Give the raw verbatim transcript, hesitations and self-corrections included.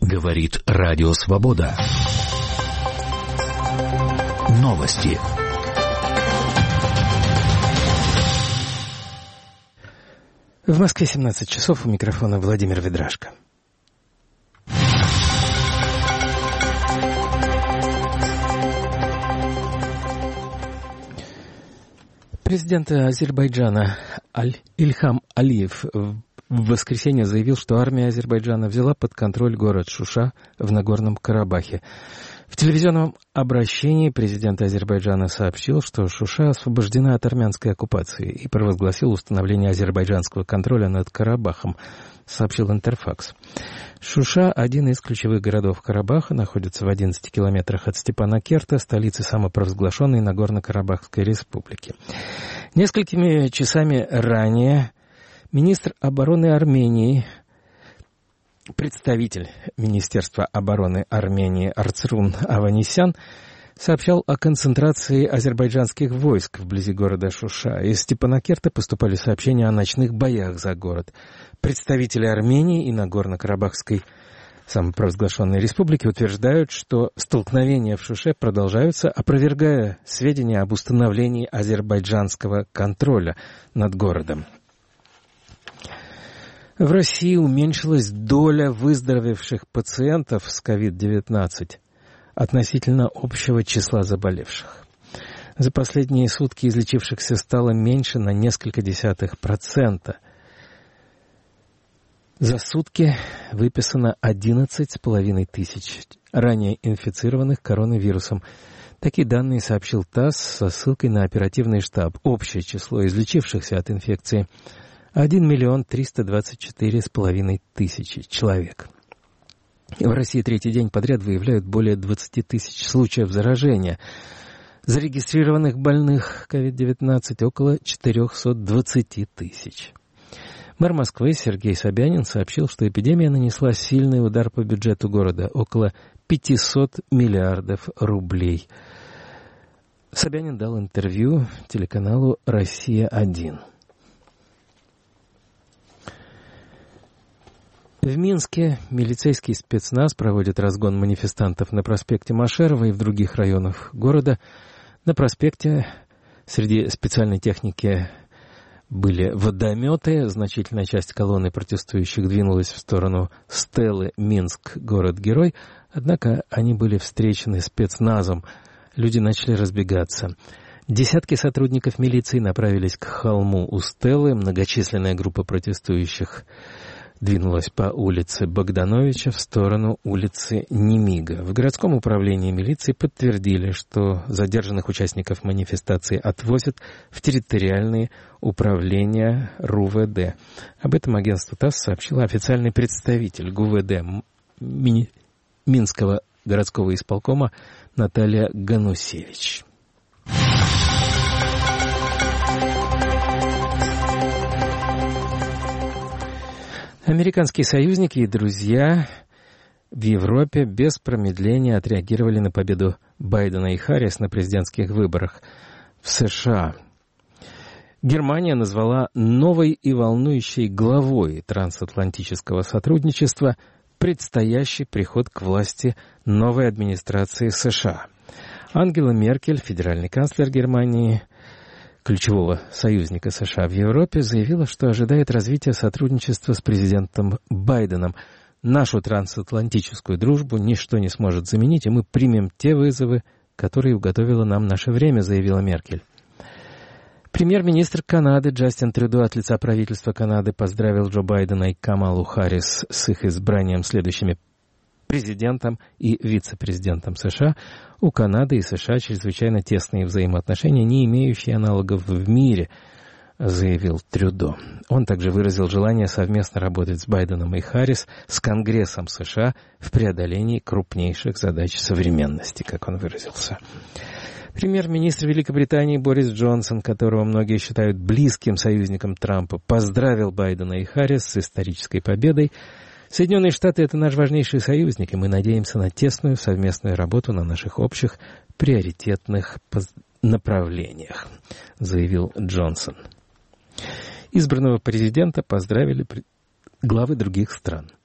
Говорит Радио Свобода. Новости. В Москве семнадцать часов, у микрофона Владимир Ведрашко. Президент Азербайджана Аль- Ильхам Алиев в воскресенье заявил, что армия Азербайджана взяла под контроль город Шуша в Нагорном Карабахе. В телевизионном обращении президент Азербайджана сообщил, что Шуша освобождена от армянской оккупации и провозгласил установление азербайджанского контроля над Карабахом, сообщил Интерфакс. Шуша, один из ключевых городов Карабаха, находится в одиннадцати километрах от Степанакерта, столицы самопровозглашенной Нагорно-Карабахской республики. Несколькими часами ранее министр обороны Армении, представитель Министерства обороны Армении Арцрун Аванесян сообщал о концентрации азербайджанских войск вблизи города Шуша. Из Степанакерта поступали сообщения о ночных боях за город. Представители Армении и Нагорно-Карабахской самопровозглашенной республики утверждают, что столкновения в Шуше продолжаются, опровергая сведения об установлении азербайджанского контроля над городом. В России уменьшилась доля выздоровевших пациентов с ковид девятнадцать относительно общего числа заболевших. За последние сутки излечившихся стало меньше на несколько десятых процента. За сутки выписано одиннадцать с половиной тысяч ранее инфицированных коронавирусом. Такие данные сообщил ТАСС со ссылкой на оперативный штаб. Общее число излечившихся от инфекции – один миллион триста двадцать четыре с половиной тысячи человек. В России третий день подряд выявляют более двадцати тысяч случаев заражения. Зарегистрированных больных ковид девятнадцать около четырехсот двадцати тысяч. Мэр Москвы Сергей Собянин сообщил, что эпидемия нанесла сильный удар по бюджету города – около пятисот миллиардов рублей. Собянин дал интервью телеканалу «Россия-один». В Минске милицейский спецназ проводит разгон манифестантов на проспекте Машерова и в других районах города. На проспекте среди специальной техники были водометы. Значительная часть колонны протестующих двинулась в сторону стелы «Минск. Город-герой». Однако они были встречены спецназом. Люди начали разбегаться. Десятки сотрудников милиции направились к холму у стелы. Многочисленная группа протестующих двинулась по улице Богдановича в сторону улицы Немига. В городском управлении милиции подтвердили, что задержанных участников манифестации отвозят в территориальные управления РУВД. Об этом агентству ТАСС сообщила официальный представитель ГУВД Ми... Минского городского исполкома Наталья Ганусевич. Американские союзники и друзья в Европе без промедления отреагировали на победу Байдена и Харрис на президентских выборах в США. Германия назвала новой и волнующей главой трансатлантического сотрудничества предстоящий приход к власти новой администрации США. Ангела Меркель, федеральный канцлер Германии, ключевого союзника США в Европе, заявила, что ожидает развития сотрудничества с президентом Байденом. Нашу трансатлантическую дружбу ничто не сможет заменить, и мы примем те вызовы, которые уготовило нам наше время, заявила Меркель. Премьер-министр Канады Джастин Трюдо от лица правительства Канады поздравил Джо Байдена и Камалу Харрис с их избранием следующими президентом и вице-президентом США. У Канады и США чрезвычайно тесные взаимоотношения, не имеющие аналогов в мире, заявил Трюдо. Он также выразил желание совместно работать с Байденом и Харрис, с Конгрессом США в преодолении крупнейших задач современности, как он выразился. Премьер-министр Великобритании Борис Джонсон, которого многие считают близким союзником Трампа, поздравил Байдена и Харрис с исторической победой. Соединенные Штаты — это наш важнейший союзник, и мы надеемся на тесную совместную работу на наших общих приоритетных направлениях, заявил Джонсон. Избранного президента поздравили главы других стран.